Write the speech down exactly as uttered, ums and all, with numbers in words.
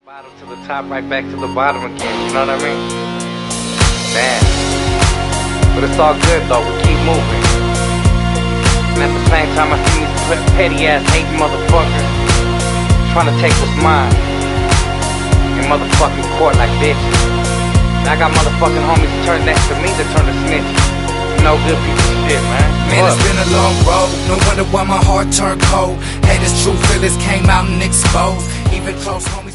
Bottom to the top, right back to the bottom again, you know what I mean? Man. But it's all good though, we keep moving. And at the same time I see these petty ass hating motherfuckers trying to take what's mine in motherfucking court like bitches. And I got motherfucking homies that turn next to me that turn to snitches. No good piece of shit, man. Man, it's been a long road. No wonder why my heart turned cold. Haters, true feelings came out and exposed. Even close homies.